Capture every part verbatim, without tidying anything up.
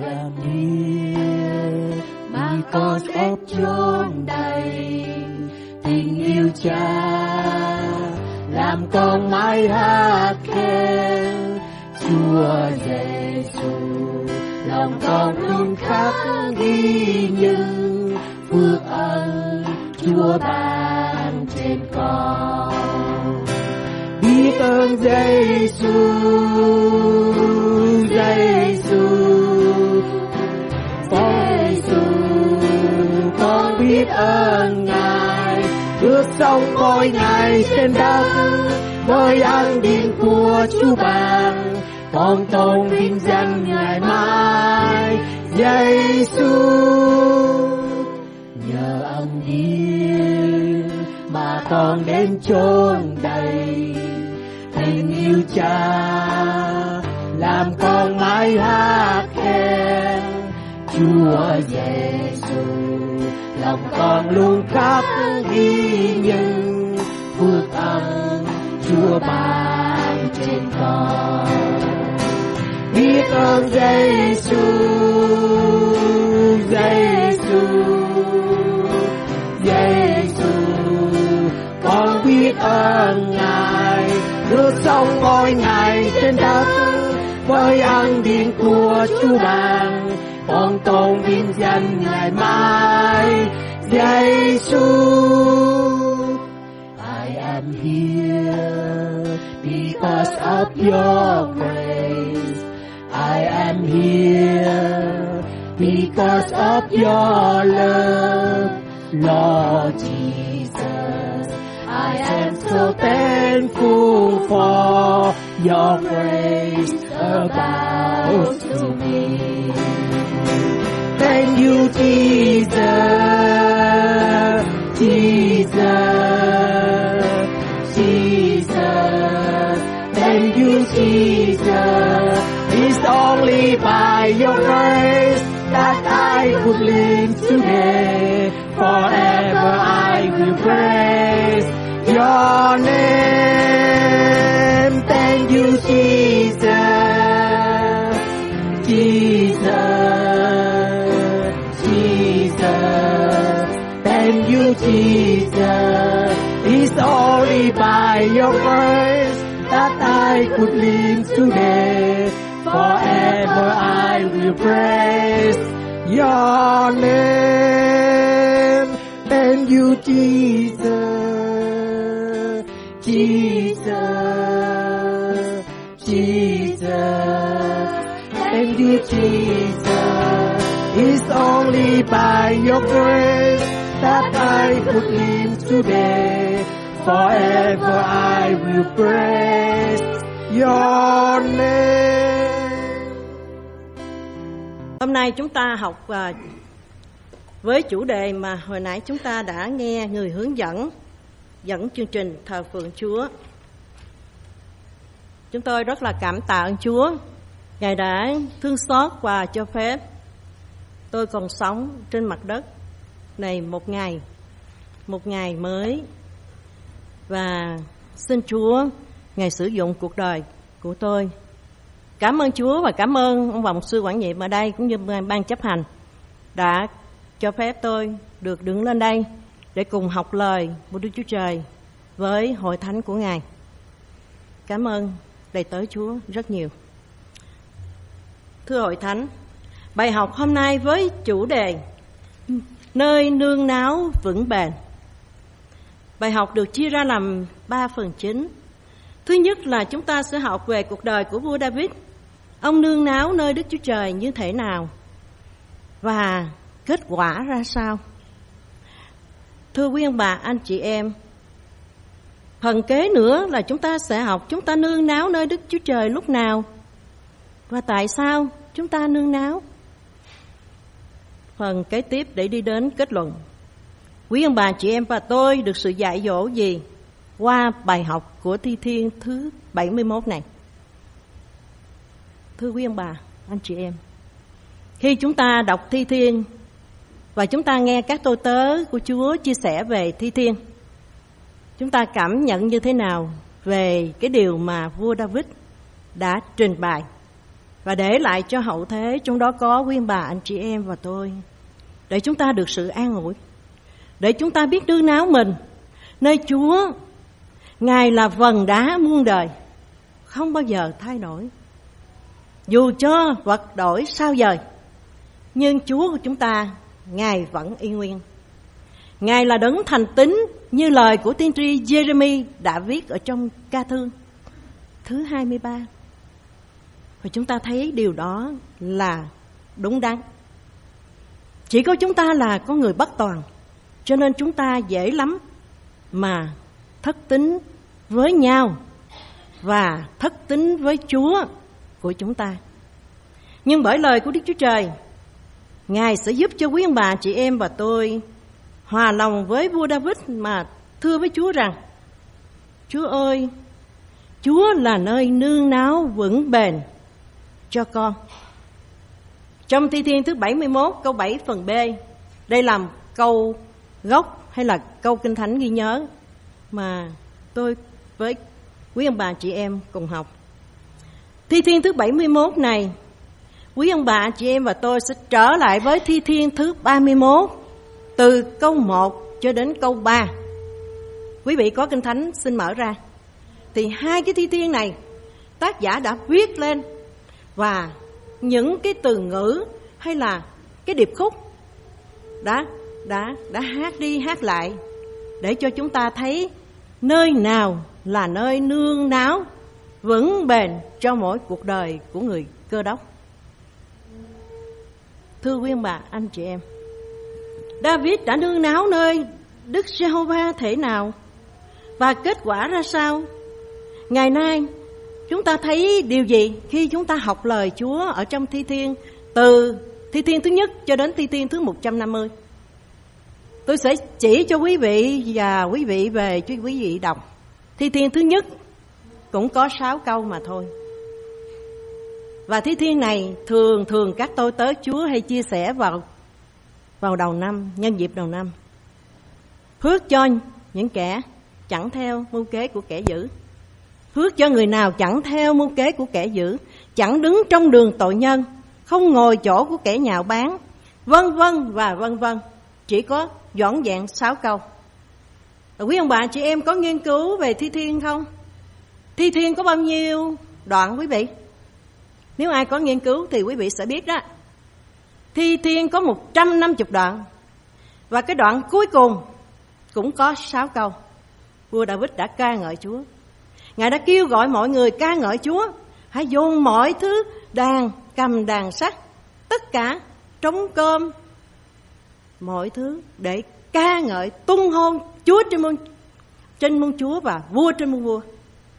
am here because of chốn đầy tình yêu Cha, làm con mãi hát khen Chúa Giêsu. Lòng con luôn khắc ghi những phước ân Chúa ban trên con. Biết ơn Giêsu, Giêsu, Giêsu, con biết ơn Ngài, được sống mỗi ngày trên đất với ân điển của Chúa ban. Con tôn vinh danh Ngài mãi, Giêsu. Nhờ ân điển mà con đến chốn đầy tình yêu Cha, làm con mãi hát khen Chúa Giêsu. Lòng con luôn khắc ghi những phước ân Chúa ban trên con. Biết ơn Giêsu, Giêsu, Giêsu, con biết ơn Ngài, được sống mỗi ngày trên đất với ân điển của Chúa ban. Con tôn vinh danh Ngài mãi, Giêsu. I am here because of your grace. I am here because of your love, Lord Jesus. I am so thankful for your grace about to me. Thank you, Jesus, Jesus, Jesus. Thank you, Jesus. It's only by your grace that I could live today. Forever I will praise your name. Thank you, Jesus, Jesus, Jesus. Thank you, Jesus. It's only by your grace that I could live today. Forever I will praise your name. Thank you, Jesus, Jesus, Jesus. Thank you, Jesus. It's only by your grace that I could live today. Forever I will praise your name. Hôm nay chúng ta học uh, với chủ đề mà hồi nãy chúng ta đã nghe người hướng dẫn dẫn chương trình thờ phượng Chúa. Chúng tôi rất là cảm tạ ơn Chúa, Ngài đã thương xót và cho phép tôi còn sống trên mặt đất này một ngày, một ngày mới. Và xin Chúa Ngài sử dụng cuộc đời của tôi. Cảm ơn Chúa và cảm ơn ông Vọng Sư Quản nhiệm ở đây cũng như ban chấp hành đã cho phép tôi được đứng lên đây để cùng học lời của Đức Chúa Trời với hội thánh của Ngài. Cảm ơn đầy tớ Chúa rất nhiều. Thưa hội thánh, bài học hôm nay với chủ đề nơi nương náu vững bền. Bài học được chia ra làm ba phần chính. Thứ nhất là chúng ta sẽ học về cuộc đời của vua David. Ông nương náu nơi Đức Chúa Trời như thế nào và kết quả ra sao. Thưa quý ông bà, anh chị em, phần kế nữa là chúng ta sẽ học chúng ta nương náu nơi Đức Chúa Trời lúc nào và tại sao chúng ta nương náu. Phần kế tiếp để đi đến kết luận. Quý ông bà, chị em và tôi được sự dạy dỗ gì qua bài học của Thi Thiên thứ bảy mươi mốt này? Thưa quý ông bà, anh chị em, khi chúng ta đọc Thi Thiên và chúng ta nghe các tôi tớ của Chúa chia sẻ về Thi Thiên, chúng ta cảm nhận như thế nào về cái điều mà vua David đã trình bày? và để lại cho hậu thế, trong đó có quý ông bà, anh chị em và tôi, để chúng ta được sự an ủi, để chúng ta biết đương náo mình nơi Chúa. Ngài là vần đá muôn đời, không bao giờ thay đổi. Dù cho vật đổi sao dời, nhưng Chúa của chúng ta, Ngài vẫn y nguyên. Ngài là đấng thành tín, như lời của tiên tri Giê-rê-mi đã viết ở trong ca thư thứ hai mươi ba. Và chúng ta thấy điều đó là đúng đắn. Chỉ có chúng ta là con người bất toàn, cho nên chúng ta dễ lắm mà thất tín với nhau và thất tín với Chúa của chúng ta. Nhưng bởi lời của Đức Chúa Trời, Ngài sẽ giúp cho quý ông bà, chị em và tôi hòa lòng với vua David mà thưa với Chúa rằng: Chúa ơi, Chúa là nơi nương náu vững bền cho con. Trong Thi Thiên thứ bảy mươi mốt câu bảy phần B, đây là câu gốc hay là câu Kinh Thánh ghi nhớ mà tôi với quý ông bà chị em cùng học. Thi Thiên thứ bảy mươi mốt này, quý ông bà chị em và tôi sẽ trở lại với Thi Thiên thứ ba mươi mốt, từ câu một cho đến câu ba. Quý vị có Kinh Thánh xin mở ra. Thì hai cái Thi Thiên này tác giả đã viết lên, và những cái từ ngữ hay là cái điệp khúc đã đã đã hát đi hát lại để cho chúng ta thấy nơi nào là nơi nương náu vững bền cho mỗi cuộc đời của người Cơ Đốc. Thưa quý ông bà, anh chị em, David đã nương náu nơi Đức Giê-hô-va thể nào và kết quả ra sao? Ngày nay chúng ta thấy điều gì khi chúng ta học lời Chúa ở trong Thi Thiên, từ Thi Thiên thứ nhất cho đến Thi Thiên thứ một trăm năm mươi? Tôi sẽ chỉ cho quý vị và quý vị về cho quý vị đọc. Thi Thiên thứ nhất cũng có sáu câu mà thôi. Và Thi Thiên này thường thường các tôi tớ Chúa hay chia sẻ vào vào đầu năm, nhân dịp đầu năm. Phước cho những kẻ chẳng theo mưu kế của kẻ dữ. Phước cho người nào chẳng theo mưu kế của kẻ dữ, chẳng đứng trong đường tội nhân, không ngồi chỗ của kẻ nhạo báng, vân vân và vân vân. Chỉ có dọn dẹn sáu câu. Quý ông bà chị em có nghiên cứu về Thi Thiên không? Thi Thiên có bao nhiêu đoạn quý vị? Nếu ai có nghiên cứu thì quý vị sẽ biết đó. Thi Thiên có một trăm năm mươi đoạn, và cái đoạn cuối cùng cũng có sáu câu. Vua David đã ca ngợi Chúa. Ngài đã kêu gọi mọi người ca ngợi Chúa. Hãy dồn mọi thứ, đàn, cầm đàn sắt, tất cả trống cơm, mọi thứ để ca ngợi tung hôn Chúa trên muôn, trên muôn Chúa và vua trên muôn vua.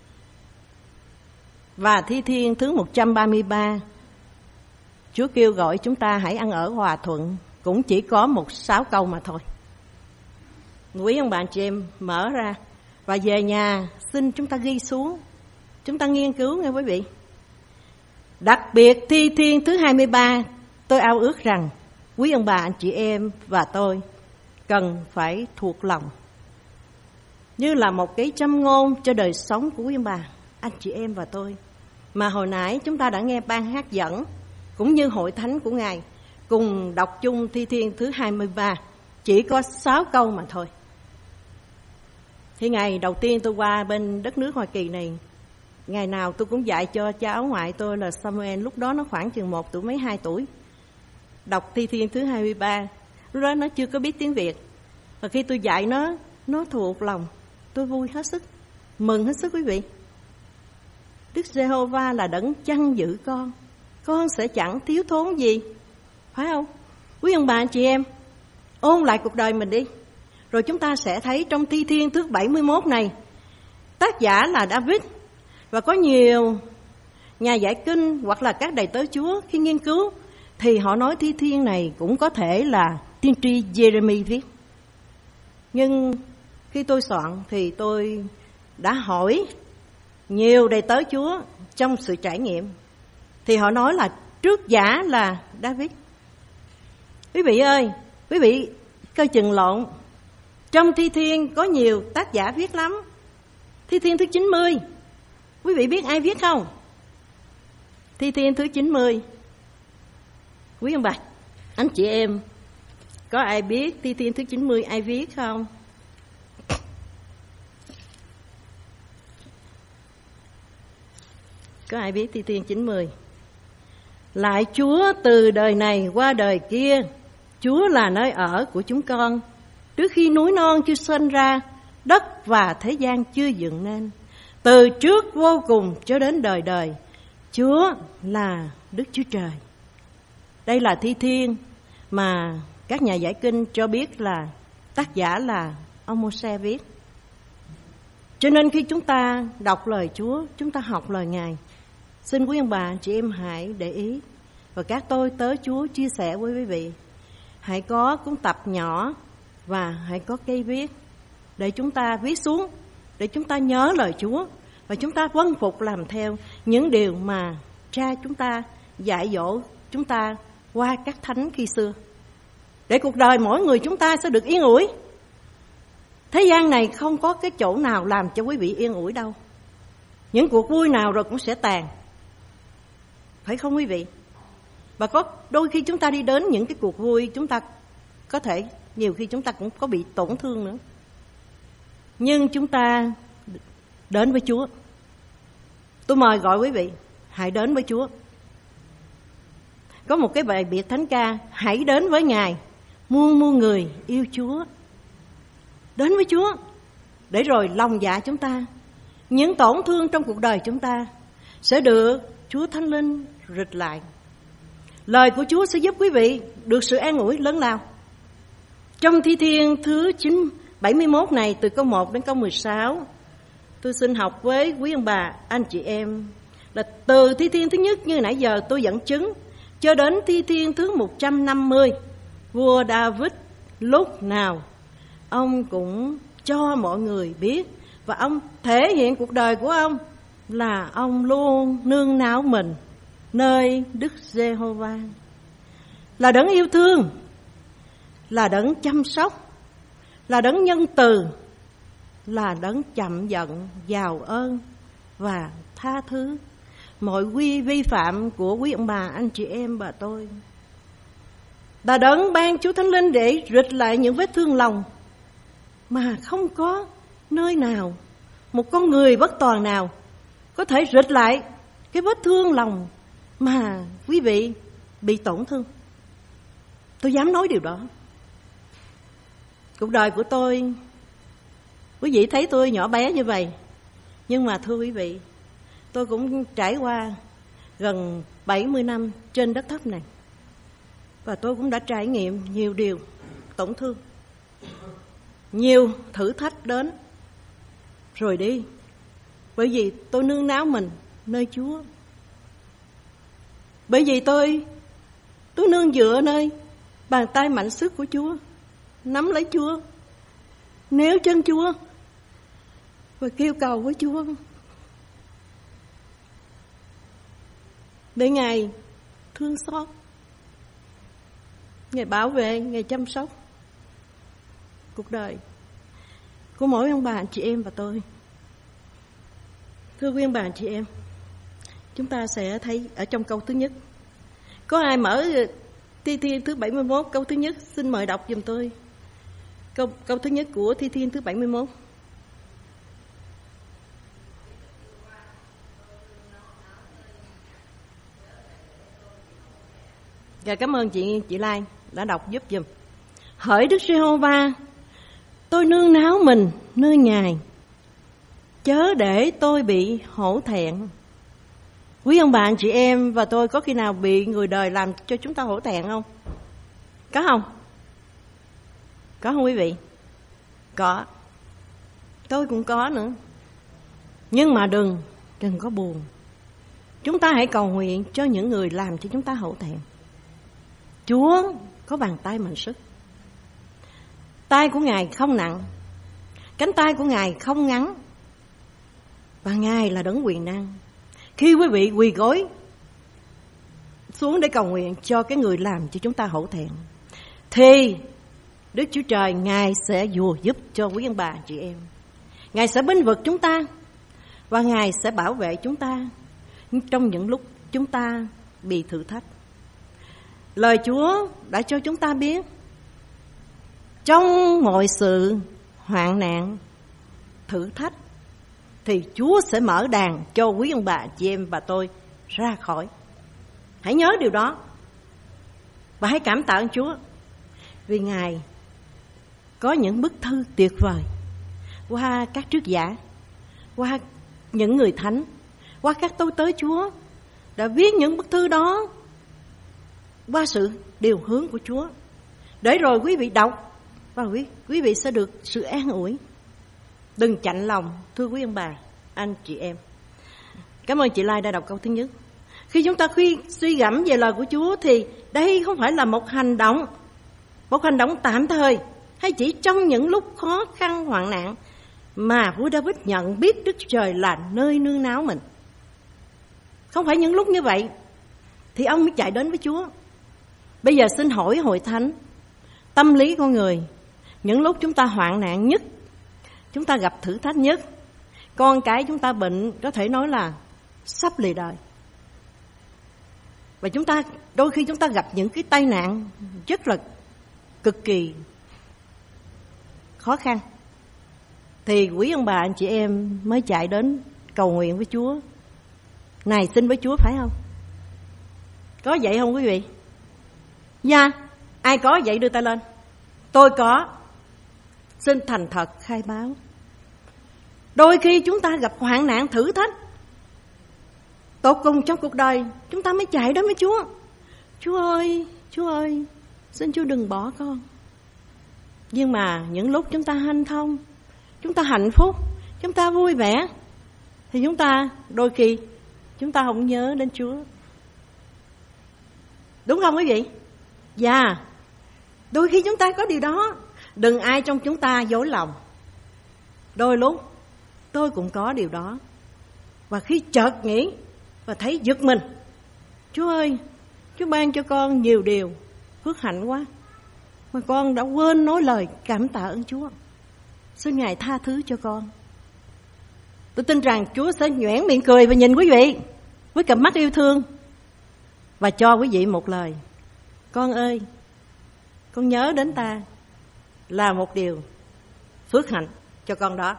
Và Thi Thiên thứ một trăm ba mươi ba, Chúa kêu gọi chúng ta hãy ăn ở hòa thuận, cũng chỉ có một sáu câu mà thôi. Quý ông bạn chị em mở ra và về nhà xin chúng ta ghi xuống, chúng ta nghiên cứu nghe quý vị. Đặc biệt Thi Thiên thứ hai mươi ba, tôi ao ước rằng quý ông bà anh chị em và tôi cần phải thuộc lòng, như là một cái châm ngôn cho đời sống của quý ông bà anh chị em và tôi, mà hồi nãy chúng ta đã nghe ban hát dẫn cũng như hội thánh của Ngài cùng đọc chung Thi Thiên thứ hai mươi ba, chỉ có sáu câu mà thôi. Thì ngày đầu tiên tôi qua bên đất nước Hoa Kỳ này, ngày nào tôi cũng dạy cho cháu ngoại tôi là Samuel, lúc đó nó khoảng chừng một tuổi mấy hai tuổi, đọc Thi Thiên thứ hai mươi ba. Lúc đó nó chưa có biết tiếng Việt, và khi tôi dạy nó, nó thuộc lòng. Tôi vui hết sức, mừng hết sức quý vị. Đức Giê-hô-va là đấng chăn giữ con, con sẽ chẳng thiếu thốn gì, phải không? Quý ông bà anh chị em ôn lại cuộc đời mình đi, rồi chúng ta sẽ thấy trong Thi Thiên thứ bảy mươi mốt này, tác giả là David, và có nhiều nhà giải kinh hoặc là các đầy tớ Chúa khi nghiên cứu thì họ nói Thi Thiên này cũng có thể là tiên tri Giê-rê-mi viết. Nhưng khi tôi soạn thì tôi đã hỏi nhiều đầy tớ Chúa trong sự trải nghiệm, thì họ nói là trước giả là David. Quý vị ơi, quý vị coi chừng lộn. Trong Thi Thiên có nhiều tác giả viết lắm. Thi Thiên thứ chín mươi, quý vị biết ai viết không? Thi Thiên thứ chín mươi. Quý ông bà, anh chị em, có ai biết Thi Thiên thứ chín mươi ai viết không? Có ai biết Thi Thiên chín mươi? Lại Chúa từ đời này qua đời kia, Chúa là nơi ở của chúng con. Trước khi núi non chưa sinh ra, đất và thế gian chưa dựng nên, từ trước vô cùng cho đến đời đời, Chúa là Đức Chúa Trời. Đây là Thi Thiên mà các nhà giải kinh cho biết là tác giả là ông Mô-se viết. Cho nên khi chúng ta đọc lời Chúa, chúng ta học lời Ngài, xin quý ông bà chị em hãy để ý, và các tôi tớ Chúa chia sẻ với quý vị, hãy có cuốn tập nhỏ và hãy có cây viết để chúng ta viết xuống, để chúng ta nhớ lời Chúa và chúng ta vâng phục làm theo những điều mà cha chúng ta dạy dỗ chúng ta qua các thánh khi xưa, để cuộc đời mỗi người chúng ta sẽ được yên ủi. Thế gian này không có cái chỗ nào làm cho quý vị yên ủi đâu. Những cuộc vui nào rồi cũng sẽ tàn, phải không quý vị? Và có đôi khi chúng ta đi đến những cái cuộc vui, chúng ta có thể nhiều khi chúng ta cũng có bị tổn thương nữa. Nhưng chúng ta đến với Chúa. Tôi mời gọi quý vị hãy đến với Chúa. Có một cái bài biệt thánh ca, hãy đến với Ngài, muôn muôn người yêu Chúa. Đến với Chúa, để rồi lòng dạ chúng ta, những tổn thương trong cuộc đời chúng ta sẽ được Chúa Thánh Linh rịch lại. Lời của Chúa sẽ giúp quý vị được sự an ủi lớn lao. Trong Thi Thiên thứ bảy mươi mốt này, từ câu một đến câu mười sáu, tôi xin học với quý ông bà, anh chị em, là từ Thi Thiên thứ nhất như nãy giờ tôi dẫn chứng, cho đến Thi Thiên thứ một trăm năm mươi, vua David lúc nào ông cũng cho mọi người biết, và ông thể hiện cuộc đời của ông là ông luôn nương náu mình nơi Đức Giê-hô-va, là đấng yêu thương, là đấng chăm sóc, là đấng nhân từ, là đấng chậm giận, giàu ơn và tha thứ mọi quy vi phạm của quý ông bà, anh chị em và tôi. Là đấng ban Chúa Thánh Linh để rịch lại những vết thương lòng mà không có nơi nào, một con người bất toàn nào có thể rịch lại cái vết thương lòng mà quý vị bị tổn thương. Tôi dám nói điều đó. Cuộc đời của tôi, quý vị thấy tôi nhỏ bé như vậy, nhưng mà thưa quý vị, tôi cũng trải qua gần bảy mươi năm trên đất thấp này, và tôi cũng đã trải nghiệm nhiều điều tổn thương, nhiều thử thách đến rồi đi, bởi vì tôi nương náu mình nơi Chúa. Bởi vì tôi tôi nương dựa nơi bàn tay mạnh sức của Chúa, nắm lấy Chúa, níu chân Chúa và kêu cầu với Chúa để Ngài thương xót, Ngài bảo vệ, Ngài chăm sóc cuộc đời của mỗi ông bà anh chị em và tôi. Thưa quý ông bà anh chị em, chúng ta sẽ thấy ở trong câu thứ nhất. Có ai mở Thi Thiên thứ bảy mươi mốt câu thứ nhất? Xin mời đọc giùm tôi câu, câu thứ nhất của Thi Thiên thứ bảy mươi mốt. Và cảm ơn chị chị Lai đã đọc giúp giùm. Hỡi Đức Giê-hô-va, tôi nương náu mình nơi Ngài, chớ để tôi bị hổ thẹn. Quý ông bà anh chị em và tôi có khi nào bị người đời làm cho chúng ta hổ thẹn không? Có không? Có không quý vị? Có. Tôi cũng có nữa. Nhưng mà đừng, đừng có buồn. Chúng ta hãy cầu nguyện cho những người làm cho chúng ta hổ thẹn. Chúa có bàn tay mạnh sức. Tay của Ngài không nặng, cánh tay của Ngài không ngắn, và Ngài là đấng quyền năng. Khi quý vị quỳ gối xuống để cầu nguyện cho cái người làm cho chúng ta hổ thẹn, thì Đức Chúa Trời Ngài sẽ dùa giúp cho quý ông bà chị em. Ngài sẽ bênh vực chúng ta, và Ngài sẽ bảo vệ chúng ta trong những lúc chúng ta bị thử thách. Lời Chúa đã cho chúng ta biết trong mọi sự hoạn nạn, thử thách thì Chúa sẽ mở đàn cho quý ông bà, chị em và tôi ra khỏi. Hãy nhớ điều đó và hãy cảm tạ ơn Chúa, vì Ngài có những bức thư tuyệt vời qua các trích giả, qua những người thánh, qua các tôi tớ Chúa đã viết những bức thư đó qua sự điều hướng của Chúa, để rồi quý vị đọc và quý, quý vị sẽ được sự an ủi. Đừng chạnh lòng, thưa quý ông bà, anh chị em. Cảm ơn chị Lai đã đọc câu thứ nhất. Khi chúng ta suy, suy gẫm về lời của Chúa thì đây không phải là một hành động, một hành động tạm thời hay chỉ trong những lúc khó khăn hoạn nạn, mà vua David nhận biết Đức Trời là nơi nương náu mình. Không phải những lúc như vậy thì ông mới chạy đến với Chúa. Bây giờ xin hỏi hội thánh, tâm lý con người, những lúc chúng ta hoạn nạn nhất, chúng ta gặp thử thách nhất, con cái chúng ta bệnh, có thể nói là sắp lìa đời, và chúng ta đôi khi chúng ta gặp những cái tai nạn rất là cực kỳ khó khăn, thì quý ông bà anh chị em mới chạy đến cầu nguyện với Chúa, này xin với Chúa, phải không? Có vậy không quý vị? Dạ, yeah. Ai có vậy đưa tay lên. Tôi có. Xin thành thật khai báo. Đôi khi chúng ta gặp hoạn nạn thử thách tột cùng trong cuộc đời, chúng ta mới chạy đến với Chúa. Chúa ơi, Chúa ơi, xin Chúa đừng bỏ con. Nhưng mà những lúc chúng ta hanh thông, chúng ta hạnh phúc, chúng ta vui vẻ, thì chúng ta đôi khi chúng ta không nhớ đến Chúa. Đúng không quý vị? Dạ, yeah. Đôi khi chúng ta có điều đó. Đừng ai trong chúng ta dối lòng. Đôi lúc tôi cũng có điều đó. Và khi chợt nghĩ và thấy giật mình, Chúa ơi, Chúa ban cho con nhiều điều phước hạnh quá, mà con đã quên nói lời cảm tạ ơn Chúa. Xin Ngài tha thứ cho con. Tôi tin rằng Chúa sẽ nhoẻn miệng cười và nhìn quý vị với cặp mắt yêu thương và cho quý vị một lời: con ơi, con nhớ đến ta là một điều phước hạnh cho con đó.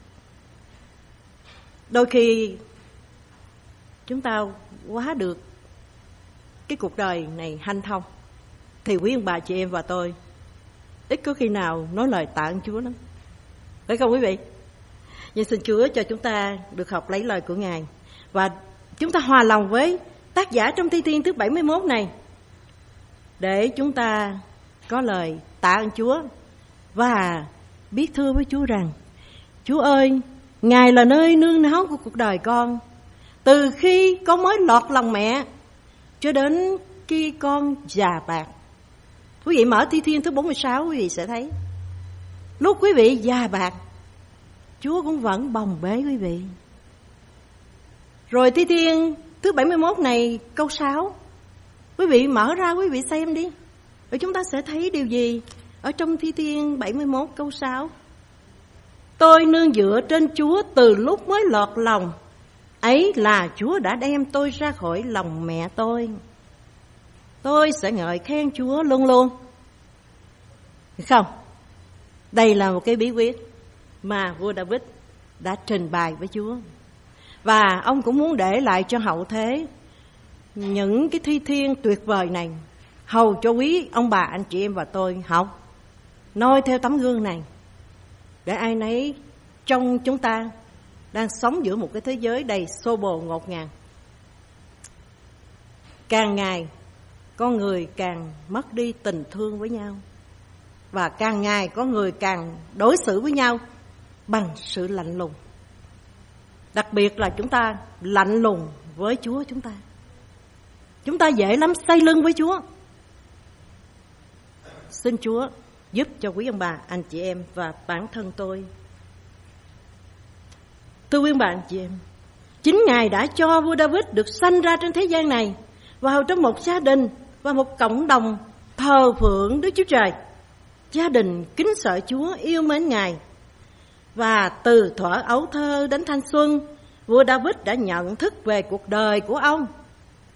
Đôi khi chúng ta quá được cái cuộc đời này hanh thông, thì quý ông bà chị em và tôi ít có khi nào nói lời tạ ơn Chúa lắm, phải không quý vị? Nhưng xin Chúa cho chúng ta được học lấy lời của Ngài, và chúng ta hòa lòng với tác giả trong Thi Thiên thứ bảy mươi mốt này, để chúng ta có lời tạ ơn Chúa và biết thưa với Chúa rằng: Chúa ơi, Ngài là nơi nương náu của cuộc đời con, từ khi con mới lọt lòng mẹ cho đến khi con già bạc. Quý vị mở Thi Thiên thứ bốn mươi sáu, quý vị sẽ thấy lúc quý vị già bạc, Chúa cũng vẫn bồng bế quý vị. Rồi Thi Thiên thứ bảy mươi mốt này câu sáu, quý vị mở ra quý vị xem đi, rồi chúng ta sẽ thấy điều gì ở trong Thi Thiên bảy mươi mốt câu sáu. Tôi nương dựa trên Chúa từ lúc mới lọt lòng, ấy là Chúa đã đem tôi ra khỏi lòng mẹ tôi. Tôi sẽ ngợi khen Chúa luôn luôn. Không, đây là một cái bí quyết mà vua David đã trình bày với Chúa, và ông cũng muốn để lại cho hậu thế những cái thi thiên tuyệt vời này, hầu cho quý ông bà anh chị em và tôi học noi theo tấm gương này, để ai nấy trong chúng ta đang sống giữa một cái thế giới đầy xô bồ ngột ngạt. Càng ngày con người càng mất đi tình thương với nhau, và càng ngày có người càng đối xử với nhau bằng sự lạnh lùng. Đặc biệt là chúng ta lạnh lùng với Chúa chúng ta. Chúng ta dễ lắm xây lưng với Chúa. Xin Chúa giúp cho quý ông bà, anh chị em và bản thân tôi. Thưa quý ông bà, anh chị em, chính Ngài đã cho vua David được sanh ra trên thế gian này, vào trong một gia đình và một cộng đồng thờ phượng Đức Chúa Trời. Gia đình kính sợ Chúa, yêu mến Ngài. Và từ thuở ấu thơ đến thanh xuân, vua David đã nhận thức về cuộc đời của ông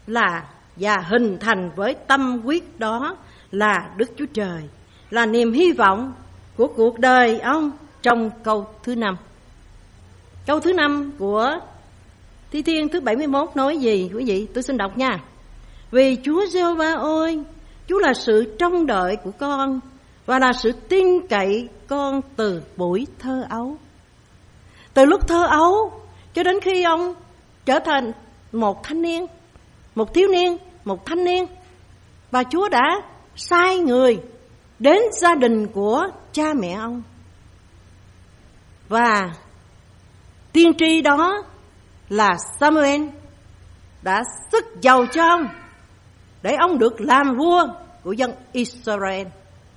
là và hình thành với tâm quyết đó là Đức Chúa Trời, là niềm hy vọng của cuộc đời ông. Trong câu thứ năm, câu thứ năm của Thi Thiên thứ bảy mươi mốt nói gì quý vị? Tôi xin đọc nha. Vì Chúa Giê-hô-va ơi, Chúa là sự trông đợi của con và là sự tin cậy con từ buổi thơ ấu. Từ lúc thơ ấu cho đến khi ông trở thành một thanh niên, một thiếu niên, một thanh niên, và Chúa đã sai người đến gia đình của cha mẹ ông. Và tiên tri đó là Samuel đã sức giàu cho ông để ông được làm vua của dân Israel.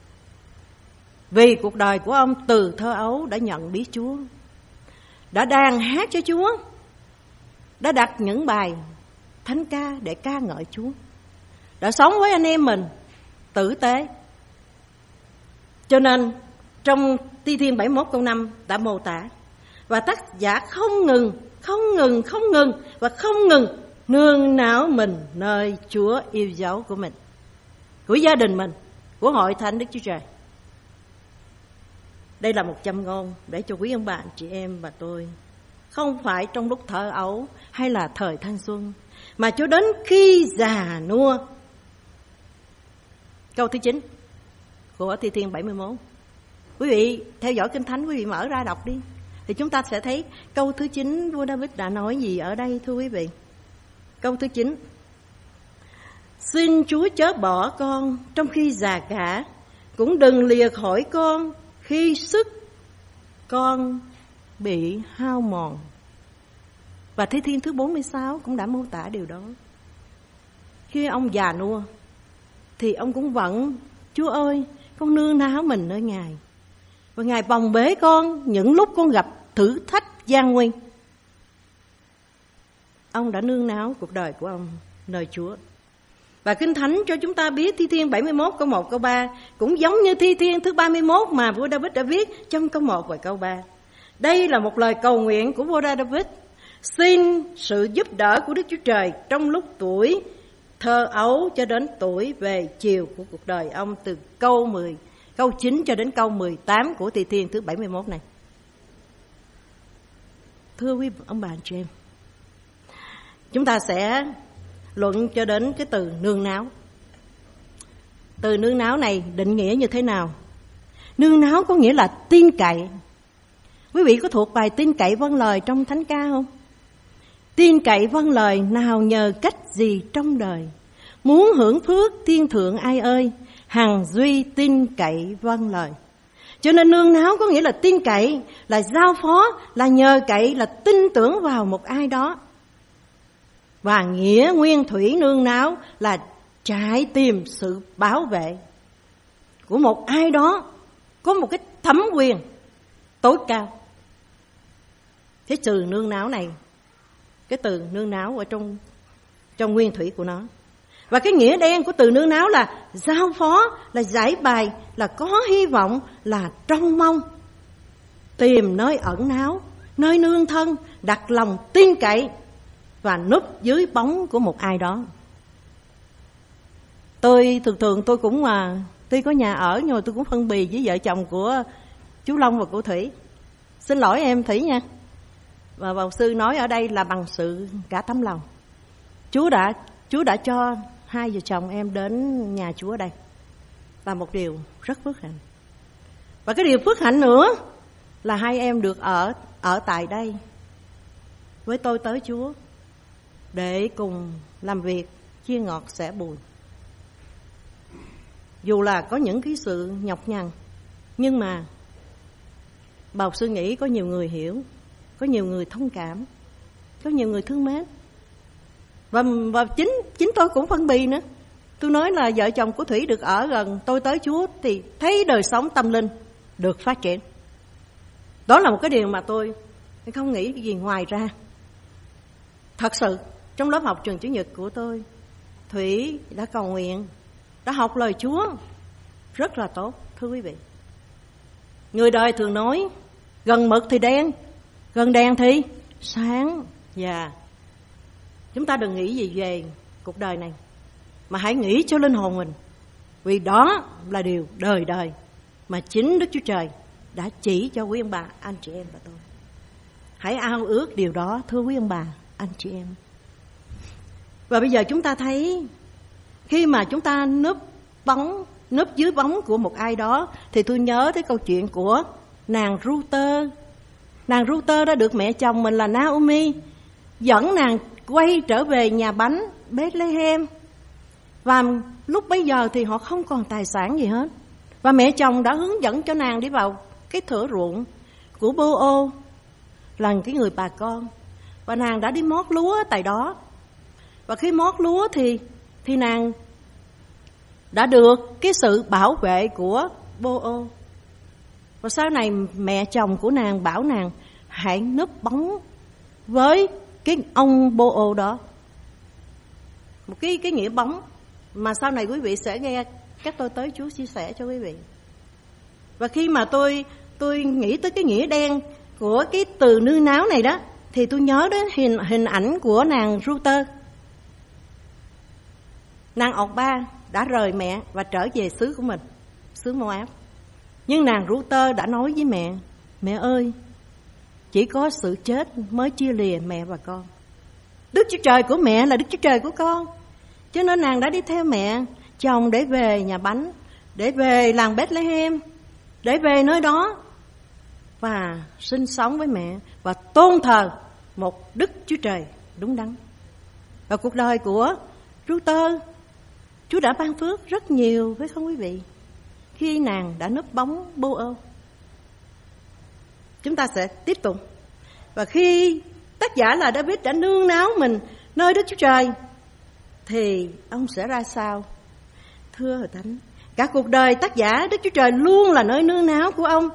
Vì cuộc đời của ông từ thơ ấu đã nhận biết Chúa, đã đàn hát cho Chúa, đã đặt những bài thánh ca để ca ngợi Chúa, đã sống với anh em mình tử tế. Cho nên trong Thi Thiên bảy mươi mốt câu năm đã mô tả, và tác giả không ngừng, không ngừng, không ngừng và không ngừng nương náu mình nơi Chúa yêu dấu của mình, của gia đình mình, của hội thánh Đức Chúa Trời. Đây là một châm ngôn để cho quý ông bạn, chị em và tôi, không phải trong lúc thơ ấu hay là thời thanh xuân, mà cho đến khi già nua. Câu thứ chín của Thi Thiên bảy mươi mốt. Quý vị theo dõi Kinh Thánh, quý vị mở ra đọc đi, thì chúng ta sẽ thấy câu thứ chín vua David đã nói gì ở đây thưa quý vị. Câu thứ chín: Xin Chúa chớ bỏ con trong khi già cả, cũng đừng lìa khỏi con khi sức con bị hao mòn. Và Thi Thiên thứ bốn mươi sáu cũng đã mô tả điều đó. Khi ông già nua thì ông cũng vẫn: Chúa ơi, con nương náu mình nơi Ngài, và Ngài bồng bế con những lúc con gặp thử thách gian nguy. Ông đã nương náu cuộc đời của ông nơi Chúa. Và Kinh Thánh cho chúng ta biết Thi Thiên bảy mươi mốt câu một câu ba cũng giống như Thi Thiên thứ ba mươi mốt mà vua David đã viết trong câu một và câu ba. Đây là một lời cầu nguyện của vua David, xin sự giúp đỡ của Đức Chúa Trời trong lúc tuổi thơ ấu cho đến tuổi về chiều của cuộc đời ông, từ câu mười, câu chín cho đến câu mười tám của Thi Thiên thứ bảy mươi mốt này. Thưa quý ông bà chị em, chúng ta sẽ luận cho đến cái từ nương náu. Từ nương náu này định nghĩa như thế nào? Nương náu có nghĩa là tin cậy. Quý vị có thuộc bài tin cậy vâng lời trong thánh ca không? Tin cậy vâng lời nào nhờ cách gì trong đời, muốn hưởng phước thiên thượng ai ơi, hằng duy tin cậy vâng lời. Cho nên nương náu có nghĩa là tin cậy, là giao phó, là nhờ cậy, là tin tưởng vào một ai đó. Và nghĩa nguyên thủy nương náu là chạy tìm sự bảo vệ của một ai đó có một cái thẩm quyền tối cao. Cái từ nương náu này, cái từ nương náu ở trong trong nguyên thủy của nó. Và cái nghĩa đen của từ nương náu là giao phó, là giải bày, là có hy vọng, là trông mong, tìm nơi ẩn náu, nơi nương thân, đặt lòng tin cậy và núp dưới bóng của một ai đó. Tôi thường thường tôi cũng mà tuy có nhà ở nhưng mà tôi cũng phân bì với vợ chồng của chú Long và cô Thủy. Xin lỗi em Thủy nha. Và bào sư nói ở đây là bằng sự cả tấm lòng. Chúa đã Chúa đã cho hai vợ chồng em đến nhà Chúa đây là một điều rất phước hạnh. Và cái điều phước hạnh nữa là hai em được ở ở tại đây với tôi tới Chúa để cùng làm việc chia ngọt sẻ bùi. Dù là có những cái sự nhọc nhằn, nhưng mà bào sư nghĩ có nhiều người hiểu, có nhiều người thông cảm, có nhiều người thương mến. Và, và chính chính tôi cũng phân bì nữa. Tôi nói là vợ chồng của Thủy được ở gần tôi tới Chúa thì thấy đời sống tâm linh được phát triển. Đó là một cái điều mà tôi không nghĩ gì ngoài ra. Thật sự trong lớp học trường Chủ nhật của tôi, Thủy đã cầu nguyện, đã học lời Chúa rất là tốt. Thưa quý vị, người đời thường nói gần mực thì đen, gần đèn thì sáng. Và chúng ta đừng nghĩ gì về cuộc đời này, mà hãy nghĩ cho linh hồn mình, vì đó là điều đời đời mà chính Đức Chúa Trời đã chỉ cho quý ông bà, anh chị em và tôi. Hãy ao ước điều đó, thưa quý ông bà, anh chị em. Và bây giờ chúng ta thấy, khi mà chúng ta núp bóng, núp dưới bóng của một ai đó, thì tôi nhớ tới câu chuyện của nàng Ruther. Nàng Ruther đã được mẹ chồng mình là Naomi dẫn nàng quay trở về nhà bánh Bethlehem. Và lúc bấy giờ thì họ không còn tài sản gì hết. Và mẹ chồng đã hướng dẫn cho nàng đi vào cái thửa ruộng của Bô-ô, là cái người bà con. Và nàng đã đi mót lúa tại đó. Và khi mót lúa thì, thì nàng đã được cái sự bảo vệ của Bô-ô. Và sau này mẹ chồng của nàng bảo nàng hãy núp bóng với cái ông Bô-ô đó. Một cái, cái nghĩa bóng mà sau này quý vị sẽ nghe các tôi tới Chúa chia sẻ cho quý vị. Và khi mà tôi tôi nghĩ tới cái nghĩa đen của cái từ nương náu này đó, thì tôi nhớ đến hình, hình ảnh của nàng Ruther. Nàng Orpa đã rời mẹ và trở về xứ của mình, xứ Moab. Nhưng nàng Ruther đã nói với mẹ: mẹ ơi, chỉ có sự chết mới chia lìa mẹ và con. Đức Chúa Trời của mẹ là Đức Chúa Trời của con. Cho nên nàng đã đi theo mẹ chồng để về nhà bánh, để về làng Bethlehem, để về nơi đó và sinh sống với mẹ và tôn thờ một Đức Chúa Trời đúng đắn. Và cuộc đời của Ruther, Chúa đã ban phước rất nhiều, phải không quý vị? Khi nàng đã núp bóng Bô-ô. Chúng ta sẽ tiếp tục. Và khi tác giả là David đã nương náu mình nơi Đức Chúa Trời, thì ông sẽ ra sao? Thưa Hội Thánh, cả cuộc đời tác giả Đức Chúa Trời luôn là nơi nương náu của ông.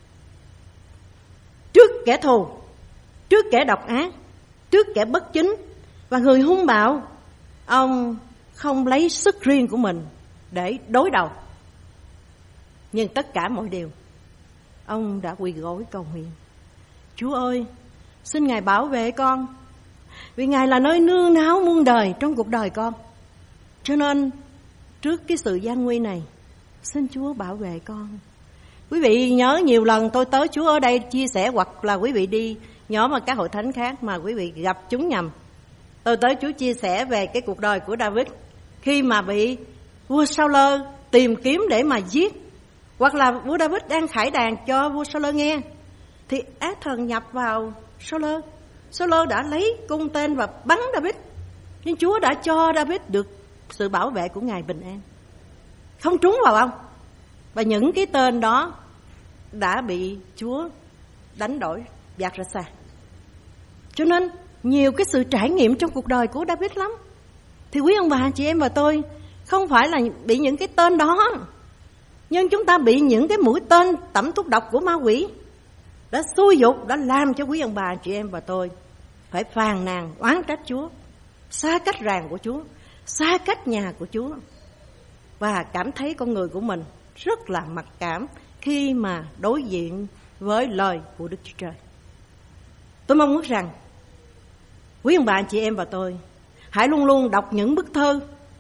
Trước kẻ thù, trước kẻ độc ác, trước kẻ bất chính và người hung bạo, ông không lấy sức riêng của mình để đối đầu. Nhưng tất cả mọi điều, ông đã quỳ gối cầu nguyện: Chúa ơi, xin Ngài bảo vệ con, vì Ngài là nơi nương náu muôn đời trong cuộc đời con. Cho nên trước cái sự gian nguy này, xin Chúa bảo vệ con. Quý vị nhớ nhiều lần tôi tới Chúa ở đây chia sẻ, hoặc là quý vị đi nhóm ở các hội thánh khác mà quý vị gặp chúng nhầm. Tôi tới Chúa chia sẻ về cái cuộc đời của David khi mà bị vua Saul tìm kiếm để mà giết, hoặc là vua David đang khải đàn cho vua Saul nghe, thì ác thần nhập vào Saul. Saul đã lấy cung tên và bắn David, nhưng Chúa đã cho David được sự bảo vệ của Ngài bình an, không trúng vào ông. Và những cái tên đó đã bị Chúa đánh đổi, gạt ra xa. Cho nên nhiều cái sự trải nghiệm trong cuộc đời của David lắm. Thì quý ông bà, chị em và tôi không phải là bị những cái tên đó, nhưng chúng ta bị những cái mũi tên tẩm thuốc độc của ma quỷ đã xúi dục, đã làm cho quý ông bà, chị em và tôi phải phàn nàn oán trách Chúa, xa cách ràng của Chúa, xa cách nhà của Chúa, và cảm thấy con người của mình rất là mặc cảm khi mà đối diện với lời của Đức Chúa Trời. Tôi mong ước rằng quý ông bà, chị em và tôi hãy luôn luôn đọc những bức thư,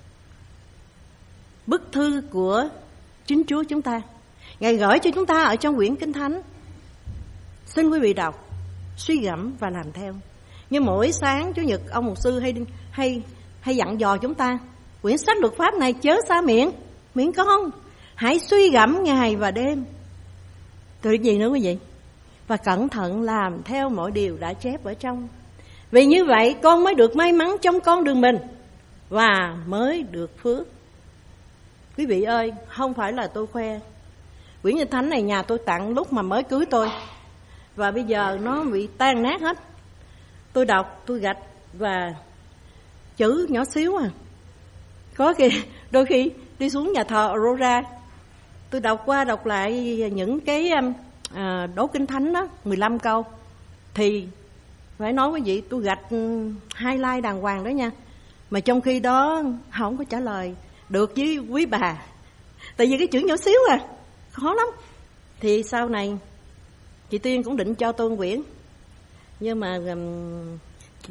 bức thư của chính Chúa chúng ta. Ngài gửi cho chúng ta ở trong quyển Kinh Thánh. Xin quý vị đọc, suy gẫm và làm theo. Như mỗi sáng Chủ nhật, ông mục sư hay hay hay dặn dò chúng ta: quyển sách luật pháp này chớ xa miệng miệng con, hãy suy gẫm ngày và đêm. Từ gì nữa quý vị? Và cẩn thận làm theo mọi điều đã chép ở trong. Vì như vậy con mới được may mắn trong con đường mình và mới được phước. Quý vị ơi, không phải là tôi khoe. Quyển Kinh Thánh này nhà tôi tặng lúc mà mới cưới tôi, và bây giờ nó bị tan nát hết. Tôi đọc, tôi gạch, và chữ nhỏ xíu à. Có khi đôi khi đi xuống nhà thờ Aurora, tôi đọc qua đọc lại những cái à, đố Kinh Thánh đó, mười lăm câu, thì phải nói quý vị, tôi gạch highlight đàng hoàng đó nha. Mà trong khi đó không có trả lời được với quý bà, tại vì cái chữ nhỏ xíu à, khó lắm. Thì sau này chị Tiên cũng định cho tôi một quyển, nhưng mà um,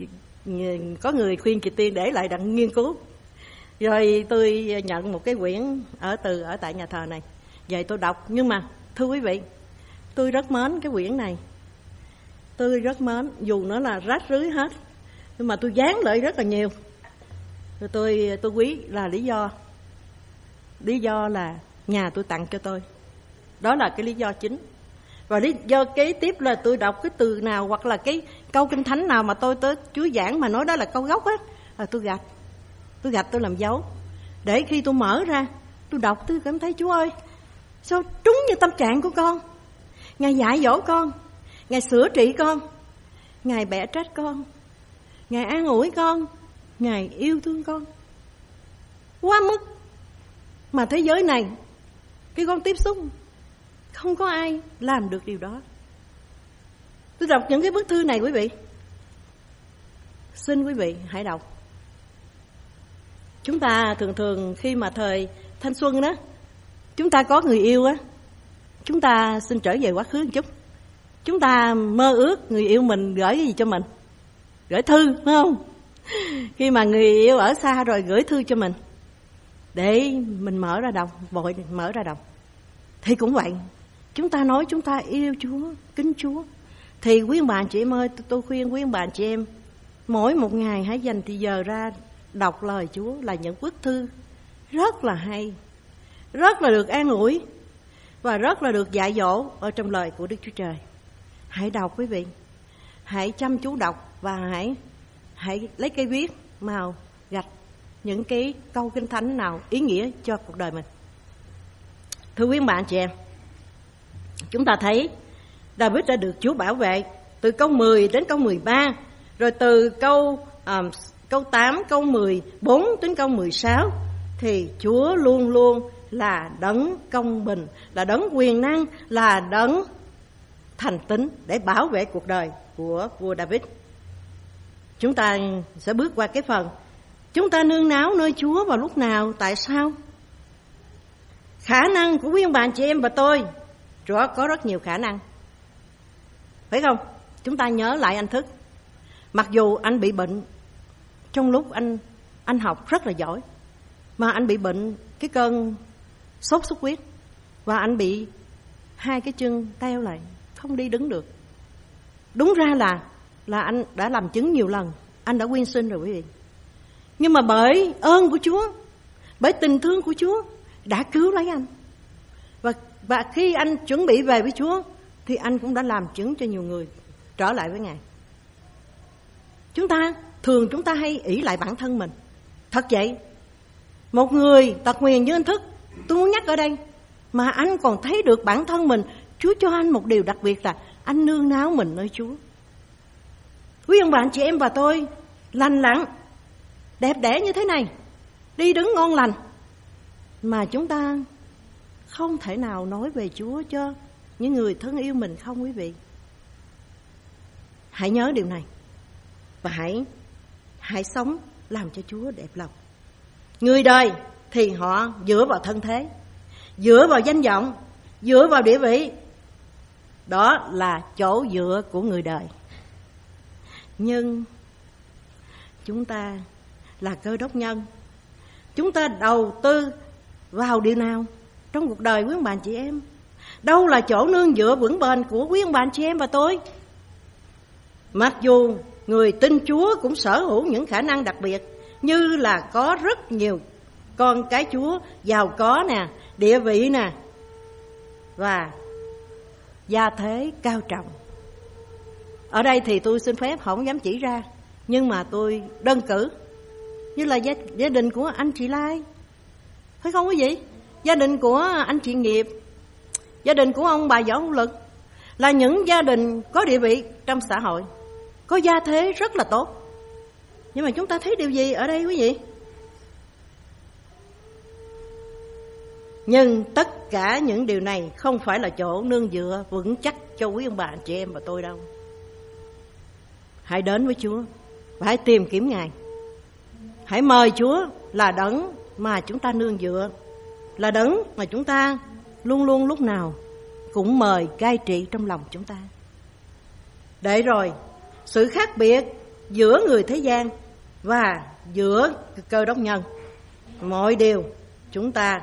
có người khuyên chị Tiên để lại đặng nghiên cứu. Rồi tôi nhận một cái quyển ở từ ở tại nhà thờ này, về tôi đọc. Nhưng mà thưa quý vị, tôi rất mến cái quyển này, tôi rất mến, dù nó là rách rưới hết, nhưng mà tôi dán lại rất là nhiều. Rồi tôi tôi quý là lý do, lý do là nhà tôi tặng cho tôi, đó là cái lý do chính. Và lý do kế tiếp là tôi đọc cái từ nào hoặc là cái câu kinh thánh nào mà tôi tới Chúa giảng mà nói đó là câu gốc á, là tôi gạch, tôi gạch tôi làm dấu, để khi tôi mở ra tôi đọc tôi cảm thấy Chúa ơi, sao trúng như tâm trạng của con. Ngài dạy dỗ con, Ngài sửa trị con, Ngài bẻ trách con, Ngài an ủi con, Ngài yêu thương con quá mức mà thế giới này cái con tiếp xúc không có ai làm được điều đó. Tôi đọc những cái bức thư này quý vị, xin quý vị hãy đọc. Chúng ta thường thường khi mà thời thanh xuân đó, chúng ta có người yêu á, chúng ta xin trở về quá khứ một chút. Chúng ta mơ ước người yêu mình gửi cái gì cho mình? Gửi thư, phải không? Khi mà người yêu ở xa rồi gửi thư cho mình để mình mở ra đọc, vội mở ra đọc. Thì cũng vậy, chúng ta nói chúng ta yêu Chúa, kính Chúa, thì quý ông bà chị em ơi, tôi khuyên quý ông bà chị em mỗi một ngày hãy dành thì giờ ra đọc lời Chúa, là những bức thư rất là hay, rất là được an ủi và rất là được dạy dỗ ở trong lời của Đức Chúa Trời. Hãy đọc quý vị, hãy chăm chú đọc và hãy hãy lấy cây viết màu gạch những cái câu kinh thánh nào ý nghĩa cho cuộc đời mình. Thưa quý bạn chị em, chúng ta thấy David đã được Chúa bảo vệ từ câu mười đến câu mười ba, rồi từ câu um, câu tám, câu mười bốn đến câu mười sáu thì Chúa luôn luôn là đấng công bình, là đấng quyền năng, là đấng thành tín để bảo vệ cuộc đời của vua David. Chúng ta sẽ bước qua cái phần chúng ta nương náu nơi Chúa vào lúc nào, tại sao? Khả năng của quý ông bà chị em và tôi rõ có rất nhiều khả năng, phải không? Chúng ta nhớ lại anh Thức, mặc dù anh bị bệnh trong lúc anh anh học rất là giỏi, mà anh bị bệnh cái cơn sốt xuất huyết và anh bị hai cái chân teo lại, không đi đứng được. Đúng ra là là anh đã làm chứng nhiều lần, anh đã quyên sinh rồi quý vị. Nhưng mà bởi ơn của Chúa, bởi tình thương của Chúa đã cứu lấy anh. Và và khi anh chuẩn bị về với Chúa thì anh cũng đã làm chứng cho nhiều người trở lại với Ngài. Chúng ta thường chúng ta hay ỷ lại bản thân mình. Thật vậy, một người tật nguyền như anh Thức, tôi muốn nhắc ở đây, mà anh còn thấy được bản thân mình, Chúa cho anh một điều đặc biệt là anh nương náu mình nơi Chúa. Quý ông bạn chị em và tôi lành lặn, đẹp đẽ như thế này, đi đứng ngon lành, mà chúng ta không thể nào nói về Chúa cho những người thân yêu mình không quý vị? Hãy nhớ điều này và hãy hãy sống làm cho Chúa đẹp lòng. Người đời thì họ dựa vào thân thế, dựa vào danh vọng, dựa vào địa vị. Đó là chỗ dựa của người đời. Nhưng chúng ta là Cơ Đốc nhân, chúng ta đầu tư vào điều nào trong cuộc đời quý ông bà chị em? Đâu là chỗ nương dựa vững bền của quý ông bà chị em và tôi? Mặc dù người tin Chúa cũng sở hữu những khả năng đặc biệt, như là có rất nhiều con cái Chúa giàu có nè, địa vị nè, và gia thế cao trọng. Ở đây thì tôi xin phép không dám chỉ ra, nhưng mà tôi đơn cử như là gia, gia đình của anh chị Lai, phải không quý vị? Gia đình của anh chị Nghiệp, gia đình của ông bà Võ Hữu Lực là những gia đình có địa vị trong xã hội, có gia thế rất là tốt. Nhưng mà chúng ta thấy điều gì ở đây quý vị? Nhưng tất cả những điều này không phải là chỗ nương dựa vững chắc cho quý ông bà chị em và tôi đâu. Hãy đến với Chúa và hãy tìm kiếm Ngài. Hãy mời Chúa là đấng mà chúng ta nương dựa, là đấng mà chúng ta luôn luôn lúc nào cũng mời cai trị trong lòng chúng ta. Để rồi sự khác biệt giữa người thế gian và giữa Cơ Đốc nhân. Mọi điều chúng ta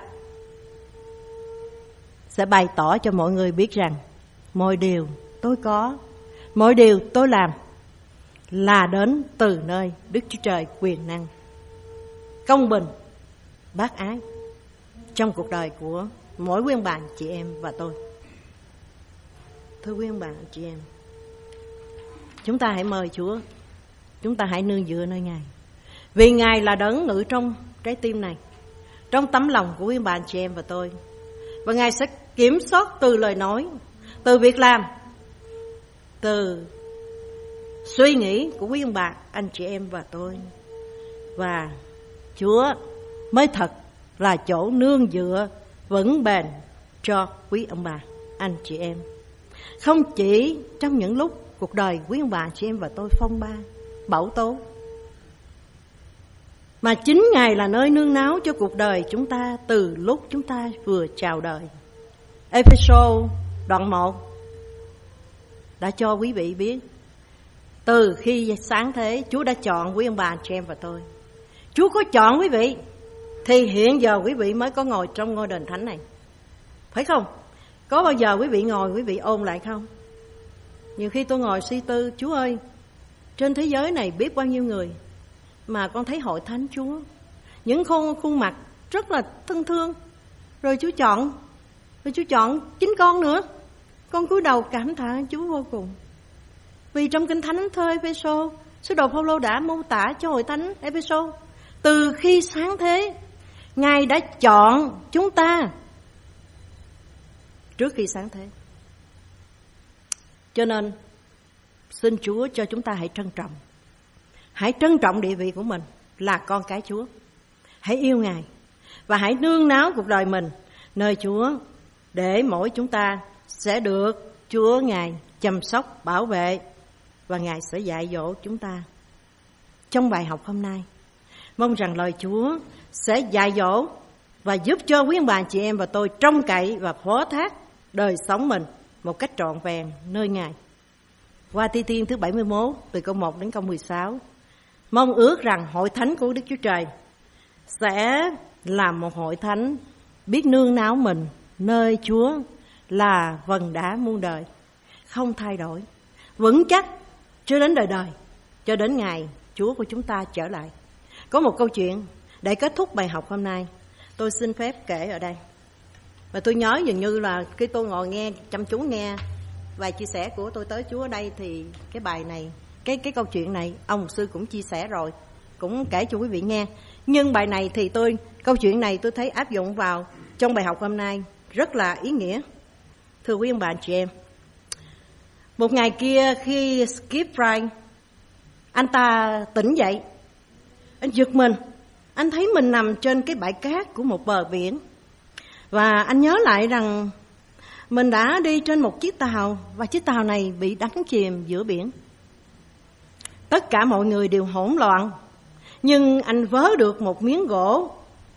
sẽ bày tỏ cho mọi người biết rằng mọi điều tôi có, mọi điều tôi làm là đến từ nơi Đức Chúa Trời quyền năng, công bình, bác ái trong cuộc đời của mỗi quý ông bà chị em và tôi. Thưa quý ông bà chị em, chúng ta hãy mời Chúa, chúng ta hãy nương dựa nơi Ngài, vì Ngài là đấng ngự trong trái tim này, trong tấm lòng của quý ông bà chị em và tôi. Và Ngài sẽ kiểm soát từ lời nói, từ việc làm, từ suy nghĩ của quý ông bà, anh chị em và tôi. Và Chúa mới thật là chỗ nương dựa vững bền cho quý ông bà, anh chị em. Không chỉ trong những lúc cuộc đời quý ông bà, chị em và tôi phong ba, bão tố, mà chính Ngài là nơi nương náu cho cuộc đời chúng ta từ lúc chúng ta vừa chào đời. Ê-phê-sô đoạn một đã cho quý vị biết, từ khi sáng thế Chúa đã chọn quý ông bà, chị em và tôi. Chúa có chọn quý vị thì hiện giờ quý vị mới có ngồi trong ngôi đền thánh này, phải không? Có bao giờ quý vị ngồi quý vị ôn lại không? Nhiều khi tôi ngồi suy tư, Chúa ơi, trên thế giới này biết bao nhiêu người mà con thấy hội thánh Chúa, những khuôn, khuôn mặt rất là thân thương, rồi Chúa chọn, rồi Chúa chọn chính con nữa. Con cúi đầu cảm tạ Chúa vô cùng. Vì trong Kinh Thánh thơ Ê-phê-sô, sứ đồ Phao-lô đã mô tả cho hội thánh Ê-phê-sô, từ khi sáng thế Ngài đã chọn chúng ta trước khi sáng thế. Cho nên xin Chúa cho chúng ta hãy trân trọng, hãy trân trọng địa vị của mình là con cái Chúa. Hãy yêu Ngài và hãy nương náu cuộc đời mình nơi Chúa, để mỗi chúng ta sẽ được Chúa Ngài chăm sóc, bảo vệ, và Ngài sẽ dạy dỗ chúng ta. Trong bài học hôm nay, mong rằng lời Chúa sẽ dạy dỗ và giúp cho quý ông bà chị em và tôi trông cậy và phó thác đời sống mình một cách trọn vẹn nơi Ngài. Qua Thi Thiên thứ bảy mươi mốt từ câu một đến câu mười sáu, mong ước rằng hội thánh của Đức Chúa Trời sẽ là một hội thánh biết nương náu mình nơi Chúa là vần đá muôn đời, không thay đổi, vững chắc cho đến đời đời, cho đến ngày Chúa của chúng ta trở lại. Có một câu chuyện để kết thúc bài học hôm nay, tôi xin phép kể ở đây. Và tôi nhớ dường như là khi tôi ngồi nghe, chăm chú nghe bài chia sẻ của tôi tới Chúa ở đây, thì cái bài này, cái cái câu chuyện này ông mục sư cũng chia sẻ rồi, cũng kể cho quý vị nghe. Nhưng bài này thì tôi, câu chuyện này tôi thấy áp dụng vào trong bài học hôm nay rất là ý nghĩa. Thưa quý ông bà chị em, một ngày kia khi Skip Fry, anh ta tỉnh dậy, anh giật mình, anh thấy mình nằm trên cái bãi cát của một bờ biển. Và anh nhớ lại rằng mình đã đi trên một chiếc tàu, và chiếc tàu này bị đánh chìm giữa biển. Tất cả mọi người đều hỗn loạn, nhưng anh vớ được một miếng gỗ.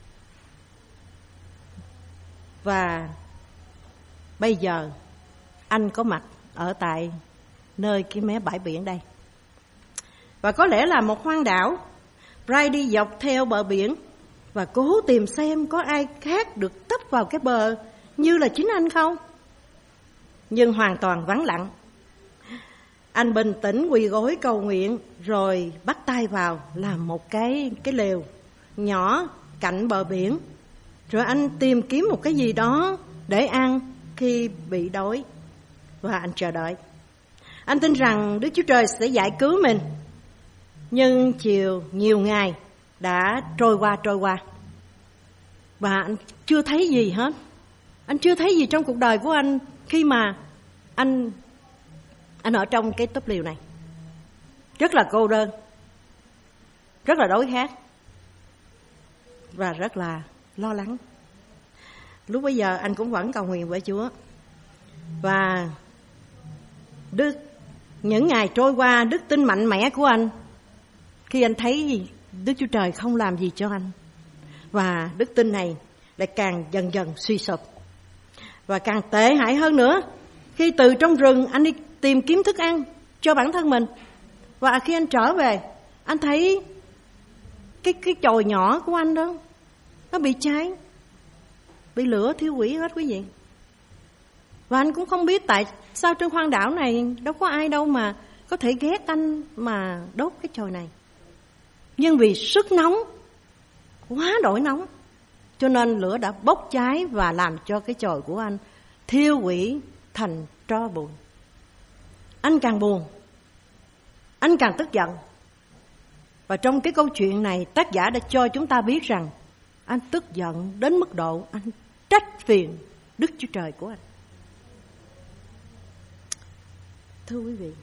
Và bây giờ anh có mặt ở tại nơi cái mé bãi biển đây. Và có lẽ là một hoang đảo, Ray đi dọc theo bờ biển và cố tìm xem có ai khác được tấp vào cái bờ như là chính anh không. Nhưng hoàn toàn vắng lặng. Anh bình tĩnh quỳ gối cầu nguyện, rồi bắt tay vào làm một cái cái lều nhỏ cạnh bờ biển. Rồi anh tìm kiếm một cái gì đó để ăn khi bị đói, và anh chờ đợi. Anh tin rằng Đức Chúa Trời sẽ giải cứu mình. Nhưng chiều nhiều ngày đã trôi qua trôi qua và anh chưa thấy gì hết. Anh chưa thấy gì trong cuộc đời của anh khi mà anh anh ở trong cái túp lều này, rất là cô đơn, rất là đói khát và rất là lo lắng. Lúc bấy giờ anh cũng vẫn cầu nguyện với Chúa. Và đức những ngày trôi qua, đức tin mạnh mẽ của anh khi anh thấy Đức Chúa Trời không làm gì cho anh, và đức tin này lại càng dần dần suy sụp. Và càng tệ hại hơn nữa, khi từ trong rừng anh đi tìm kiếm thức ăn cho bản thân mình, Và khi anh trở về, anh thấy cái cái chòi nhỏ của anh đó nó bị cháy, bị lửa thiêu hủy hết quý vị. Và anh cũng không biết tại sao trên hoang đảo này đâu có ai đâu mà có thể ghét anh mà đốt cái chòi này. Nhưng vì sức nóng, quá đổi nóng, cho nên lửa đã bốc cháy và làm cho cái chòi của anh thiêu hủy thành tro bụi. Anh càng buồn, anh càng tức giận. Và trong cái câu chuyện này, tác giả đã cho chúng ta biết rằng anh tức giận đến mức độ anh trách phiền Đức Chúa Trời của anh. Thưa quý vị,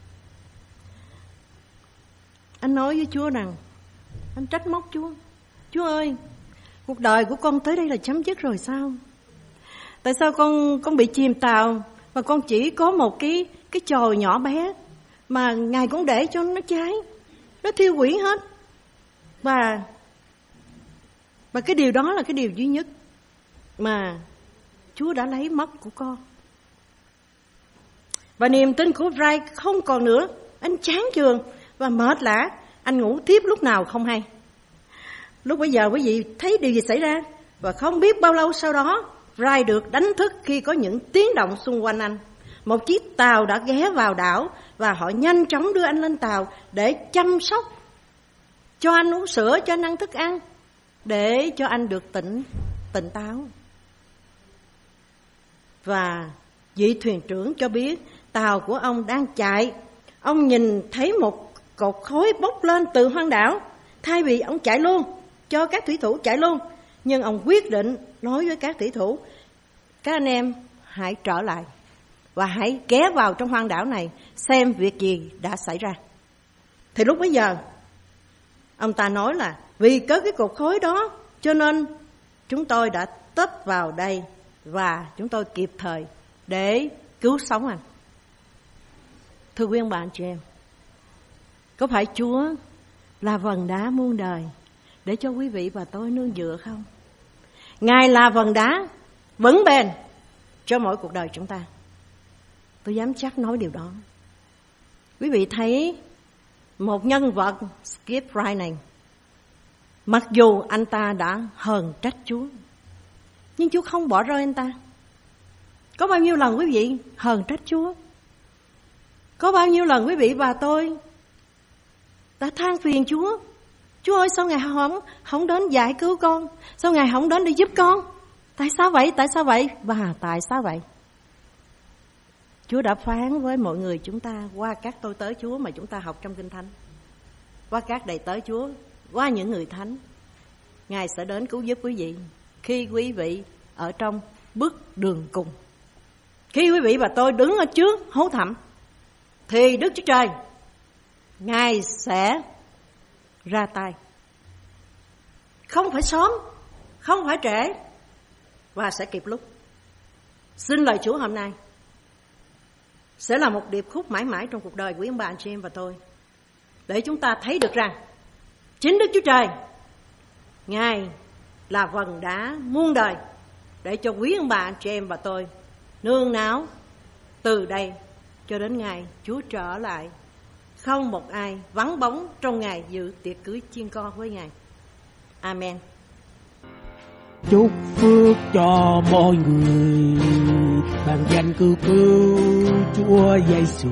anh nói với Chúa rằng, anh trách móc Chúa: Chúa ơi, cuộc đời của con tới đây là chấm dứt rồi sao? Tại sao con con bị chìm tàu và con chỉ có một cái cái chòi nhỏ bé mà Ngài cũng để cho nó cháy, nó thiêu hủy hết. Và và cái điều đó là cái điều duy nhất mà Chúa đã lấy mất của con. Và niềm tin của Ray không còn nữa. Anh chán chường và mệt lả, anh ngủ tiếp lúc nào không hay. Lúc bấy giờ quý vị thấy điều gì xảy ra? Và không biết bao lâu sau đó, Ray được đánh thức khi có những tiếng động xung quanh anh. Một chiếc tàu đã ghé vào đảo và họ nhanh chóng đưa anh lên tàu để chăm sóc, cho anh uống sữa, cho anh ăn thức ăn, để cho anh được tỉnh tỉnh táo. Và vị thuyền trưởng cho biết tàu của ông đang chạy. Ông nhìn thấy một cột khói bốc lên từ hoang đảo. Thay vì ông chạy luôn, cho các thủy thủ chạy luôn, nhưng ông quyết định nói với các thủy thủ: các anh em hãy trở lại và hãy ghé vào trong hoang đảo này xem việc gì đã xảy ra. Thì lúc bấy giờ ông ta nói là vì có cái cột khói đó cho nên chúng tôi đã tấp vào đây và chúng tôi kịp thời để cứu sống anh. Thưa quý ông bà anh chị em, có phải Chúa là vần đá muôn đời để cho quý vị và tôi nương dựa không? Ngài là vần đá vững bền cho mỗi cuộc đời chúng ta. Tôi dám chắc nói điều đó. Quý vị thấy một nhân vật Skip Fry này, mặc dù anh ta đã hờn trách Chúa, nhưng Chúa không bỏ rơi anh ta. Có bao nhiêu lần quý vị hờn trách Chúa? Có bao nhiêu lần quý vị và tôi đã than phiền Chúa: Chúa ơi, sao Ngài không, không đến giải cứu con? Sao Ngài không đến để giúp con? Tại sao vậy? Tại sao vậy? Và tại sao vậy? Chúa đã phán với mọi người chúng ta qua các tôi tớ Chúa mà chúng ta học trong Kinh Thánh, qua các đầy tớ Chúa, qua những người thánh. Ngài sẽ đến cứu giúp quý vị khi quý vị ở trong bước đường cùng. Khi quý vị và tôi đứng ở trước hố thẳm, thì Đức Chúa Trời, Ngài sẽ ra tay. Không phải sớm, không phải trễ, và sẽ kịp lúc. Xin lời Chúa hôm nay sẽ là một điệp khúc mãi mãi trong cuộc đời của quý ông bà anh chị em và tôi, để chúng ta thấy được rằng chính Đức Chúa Trời, Ngài là vần đá muôn đời để cho quý ông bà anh chị em và tôi nương náu từ đây cho đến ngày Chúa trở lại. Không một ai vắng bóng trong ngày dự tiệc cưới chiên con với Ngài. Amen. Chúc phước cho mọi người bằng danh cứu cứu Chúa Giêsu.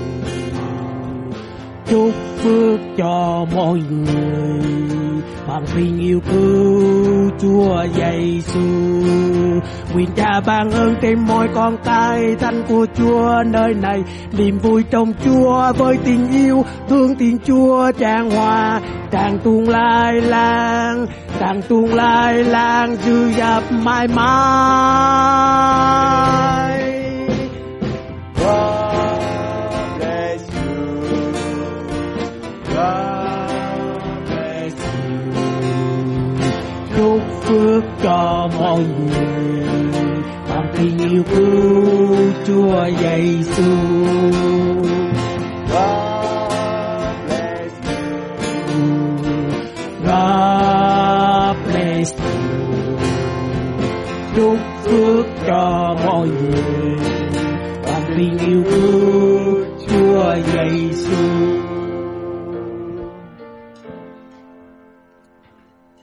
Chúc phước cho mọi người bằng tình yêu cứu Chúa Giêsu. Nguyện Cha ban ơn trên mọi con cái thánh của Chúa nơi này, niềm vui trong Chúa với tình yêu thương tình Chúa tràn hòa, tràn tuôn lai lang, tràn tuôn lai lang dư dập mãi mãi. God bless you. God bless you. Chúc phước cho mọi người bằng tình yêu cứu Chúa Giêsu. God bless you. God bless you. Chúc phước cho mọi người